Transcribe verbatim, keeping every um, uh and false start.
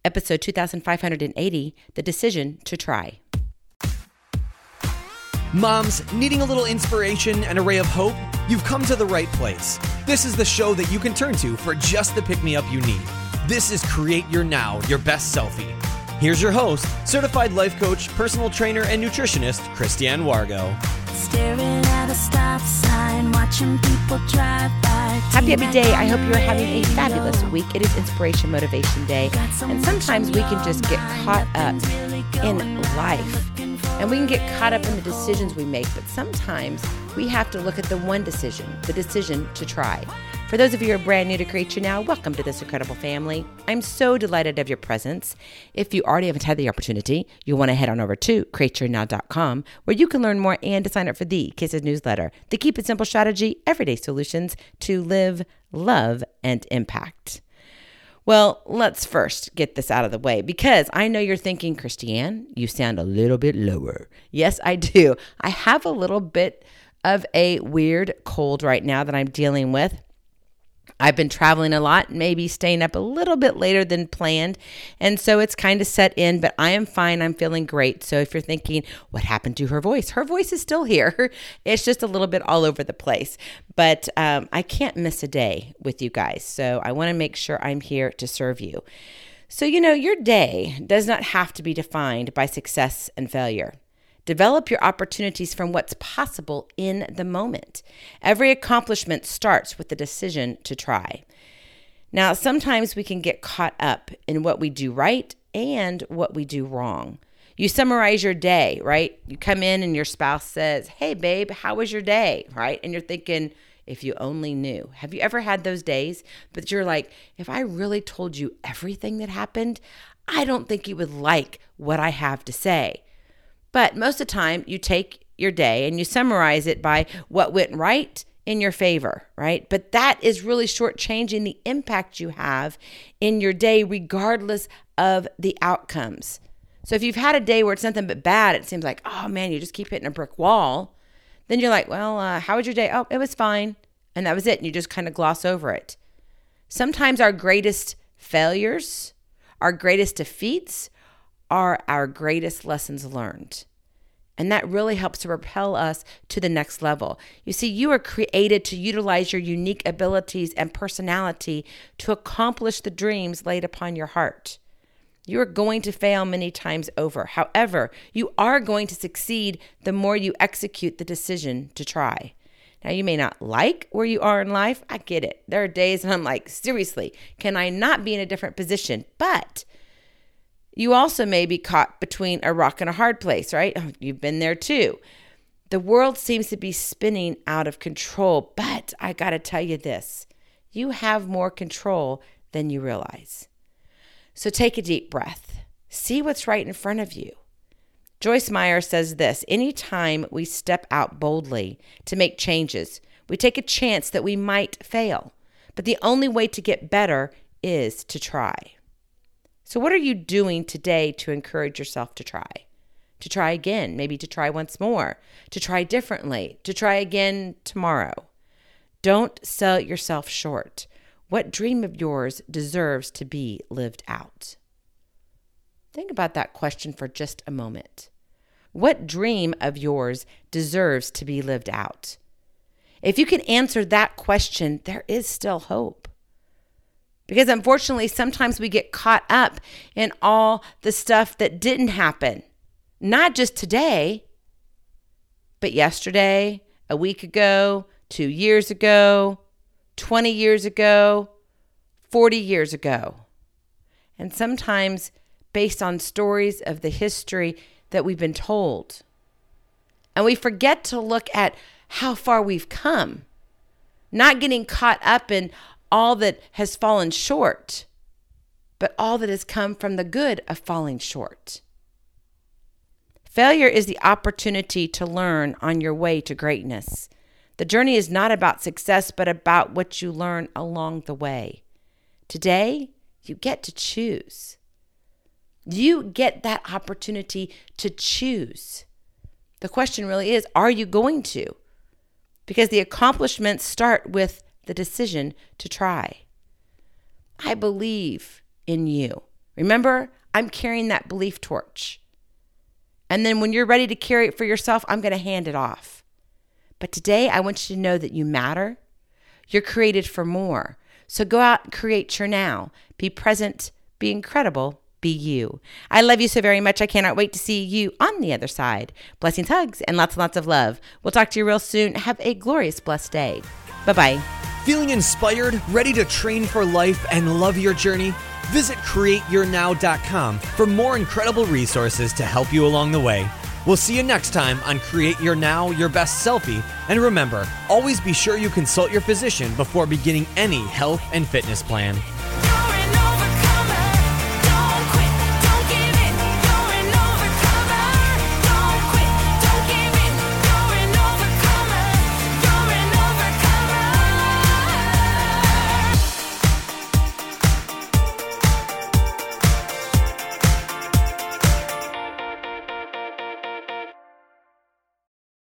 episode two thousand five hundred eighty, The Decision to Try. Moms, needing a little inspiration and a ray of hope? You've come to the right place. This is the show that you can turn to for just the pick-me-up you need. This is Create Your Now, Your Best Selfie. Here's your host, certified life coach, personal trainer, and nutritionist, Christiane Wargo. Staring at a stop sign, watching people drive by. Happy, happy day. I hope you're having a fabulous week. It is Inspiration Motivation Day. And sometimes we can just get caught up in life. And we can get caught up in the decisions we make. But sometimes we have to look at the one decision, the decision to try. For those of you who are brand new to Create Your Now, welcome to this incredible family. I'm so delighted to have your presence. If you already haven't had the opportunity, you'll want to head on over to create your now dot com, where you can learn more and to sign up for the Kisses newsletter, the Keep It Simple strategy, everyday solutions to live, love, and impact. Well, let's first get this out of the way, because I know you're thinking, Christiane, you sound a little bit lower. Yes, I do. I have a little bit of a weird cold right now that I'm dealing with. I've been traveling a lot, maybe staying up a little bit later than planned. And so it's kind of set in, but I am fine. I'm feeling great. So if you're thinking, what happened to her voice? Her voice is still here. It's just a little bit all over the place. But um, I can't miss a day with you guys. So I want to make sure I'm here to serve you. So, you know, your day does not have to be defined by success and failure. Develop your opportunities from what's possible in the moment. Every accomplishment starts with the decision to try. Now, sometimes we can get caught up in what we do right and what we do wrong. You summarize your day, right? You come in and your spouse says, "Hey, babe, how was your day?" Right? And you're thinking, if you only knew. Have you ever had those days? But you're like, if I really told you everything that happened, I don't think you would like what I have to say. But most of the time, you take your day and you summarize it by what went right in your favor, right? But that is really shortchanging the impact you have in your day, regardless of the outcomes. So if you've had a day where it's nothing but bad, it seems like, oh man, you just keep hitting a brick wall. Then you're like, well, uh, how was your day? Oh, it was fine. And that was it. And you just kind of gloss over it. Sometimes our greatest failures, our greatest defeats, are our greatest lessons learned. And that really helps to propel us to the next level. You see, you are created to utilize your unique abilities and personality to accomplish the dreams laid upon your heart. You are going to fail many times over. However, you are going to succeed the more you execute the decision to try. Now, you may not like where you are in life. I get it. There are days when I'm like, seriously, can I not be in a different position? But you also may be caught between a rock and a hard place, right? Oh, you've been there too. The world seems to be spinning out of control, but I got to tell you this, you have more control than you realize. So take a deep breath. See what's right in front of you. Joyce Meyer says this, anytime we step out boldly to make changes, we take a chance that we might fail, but the only way to get better is to try. So what are you doing today to encourage yourself to try? To try again, maybe to try once more, to try differently, to try again tomorrow. Don't sell yourself short. What dream of yours deserves to be lived out? Think about that question for just a moment. What dream of yours deserves to be lived out? If you can answer that question, there is still hope. Because unfortunately, sometimes we get caught up in all the stuff that didn't happen. Not just today, but yesterday, a week ago, two years ago, twenty years ago, forty years ago. And sometimes based on stories of the history that we've been told. And we forget to look at how far we've come. Not getting caught up in all that has fallen short, but all that has come from the good of falling short. Failure is the opportunity to learn on your way to greatness. The journey is not about success, but about what you learn along the way. Today, you get to choose. You get that opportunity to choose. The question really is, are you going to? Because the accomplishments start with the decision to try. I believe in you. Remember, I'm carrying that belief torch. And then when you're ready to carry it for yourself, I'm going to hand it off. But today, I want you to know that you matter. You're created for more. So go out and create your now. Be present, be incredible, be you. I love you so very much. I cannot wait to see you on the other side. Blessings, hugs, and lots and lots of love. We'll talk to you real soon. Have a glorious, blessed day. Bye-bye. Feeling inspired, ready to train for life, and love your journey? Visit create your now dot com for more incredible resources to help you along the way. We'll see you next time on Create Your Now, Your Best Selfie. And remember, always be sure you consult your physician before beginning any health and fitness plan.